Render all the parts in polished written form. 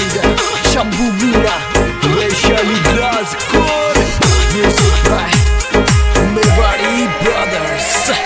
singer Shambhu Meera, Vaishali Rajkot, music by Mewari Brothers.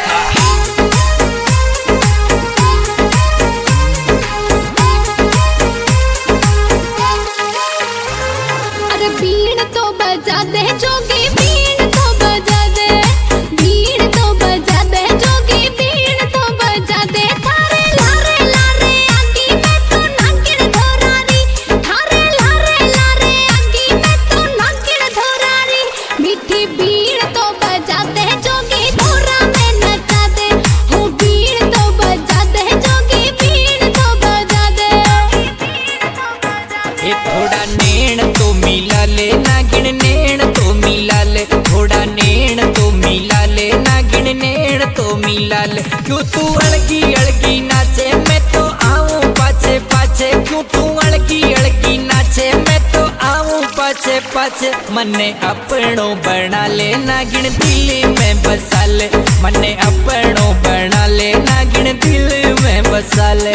अरे बीन तो बजा दे जोगी, बीन तो बजा दे, बीन तो बजा दे जोगी, बीन तो बजा दे। थारे लारे लारे आगी में तो नागिन धोरारी, थारे लारे लारे आगी में तो नागिन धोरारी। मीठी बीन तो बजा दे जोगी, धोरा में नचा दे। हो बीन तो बजा दे जोगी, बीन तो बजा दे। ये थोड़ा नैन तो मिला ले नागिन, नैन तो मिला ले, थोड़ा नैन तो मिला ले नागिन, नैन तो मिला ले। क्यों तू अड़गी अड़गी नाचे, मैं तो आऊं पाछे पाछे। क्यों तू अड़गी अड़गी नाचे, मैं तो आऊं पाछे पाछे। मने अपनों बना ले नागिन, दिल में बसा ले। मने अपनों बना ले नागिन, दिल में बसा ले।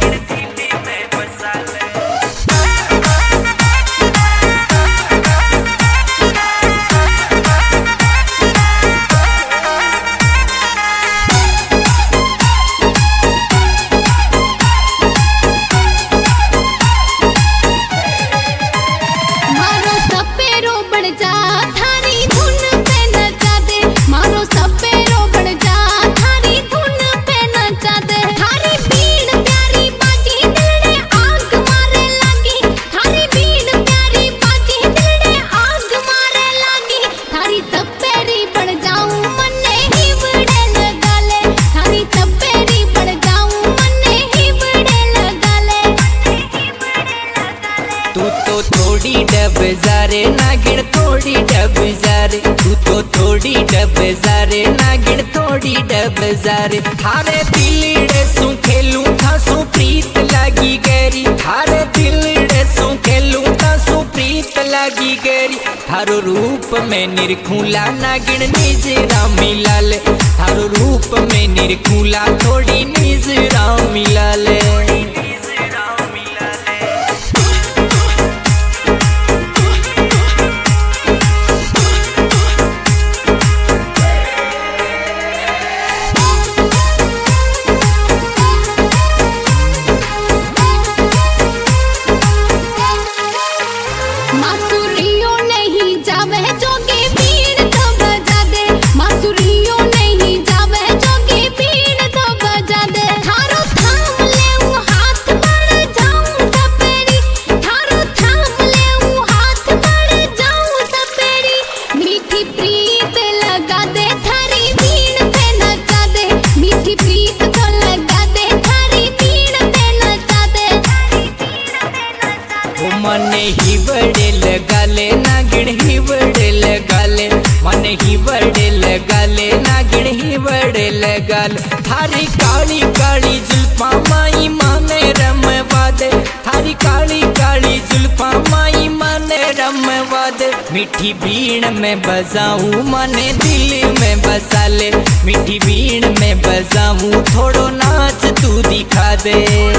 मारो सपेरो बढ़ जा, थारी धुन पे नचा दे। मारो सपेरो बढ़ जा, थारी धुन पे नचा दे। थारी बीन प्यारी बाजी, दिल ने आग मारे लागी। थारी बीन प्यारी बाजी, दिल ने आग मारे लागी। थारी सपेरी बढ़ जाऊं, मन्ने ही बड़े लगा ले। थारी सपेरी बढ़ जाऊं, मन्ने ही बड़े लगा ले। तू तो थोड़ी डब जारे नागिन, थोड़ी डब जारे। तू तो थोड़ी डब जारे नागिन, थोड़ी डब जारे। थारे दिलड़े सु खेलूं था सु प्रीत लागी गहरी। थारे दिलड़े सु खेलूं था सु प्रीत लागी गहरी। थारो रूप में निरखूला नागिन, निजरा मिला ले। थारो रूप में निरखूला, थोड़ी निजरा मिला ले। मासुरियो नहीं जावे जोगी, बीन तो बजा दे। मासुरियो नहीं जावे जोगी, बीन तो बजा दे। थारो थाम लेऊं हाथ, बढ़ जाऊं सपेरी। थारो थाम लेऊं हाथ, बढ़ जाऊं सपेरी। मीठी प्रीत लगा दे, थारी बीन पे नचा दे। मीठी प्रीत तो लगा दे, थारी बीन पे नचा दे। ओ मने ही बड़े लगा ले नागिन, ही बड़े लगा ले। मने ही बड़े लगा ले नागिन, ही बड़े लगा ले। थारी काली काली जुल्फा माई माने रमवा दे। थारी काली काली जुल्फा माई माने रमवा दे। मीठी बीन में बजाऊं, मने दिल में बसा ले। मीठी बीन में बजाऊं, थोड़ो नाच तू दिखा दे।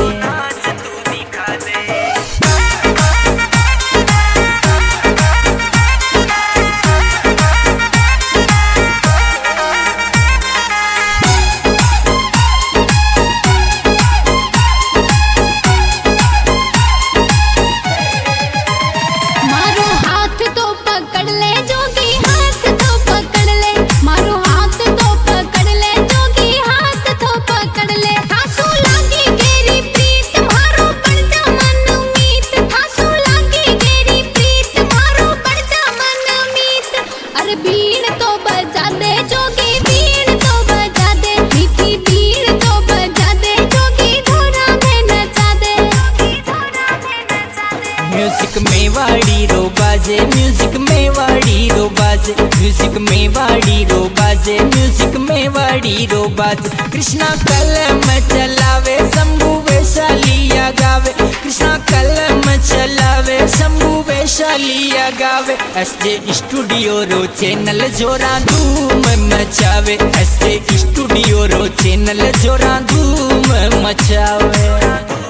मारो हाथ तो पकड़ ले जोगी, हाथ तो पकड़ ले। मारो हाथ तो पकड़ ले जोगी, हाथ तो पकड़ ले। थासू लागी गेरी प्रीत, मारो बढ़ जा मन मीत। थासू लागी गेरी प्रीत, मारो बढ़ जा मन मीत। अरे बीन तो बजा दे जोगी, बीन तो बजा दे। मीठी बीन तो बजा दे जोगी, धोरा में नचा दे। म्यूजिक में वाड़ी रो बाजे, म्यूजिक में वाड़ी रो बाजे। म्यूजिक में वाड़ी रो बाजे, म्यूजिक में वाड़ी रो बाजे। कृष्णा कलम चलावे, शंभू वैशालिया गावे। कृष्णा कलम चलावे, शंभू वैशालिया गावे। एसजे स्टूडियो रो चैनल जोरा धूम मचावे। एसजे स्टूडियो रो चैनल जोरा धूम मचावे।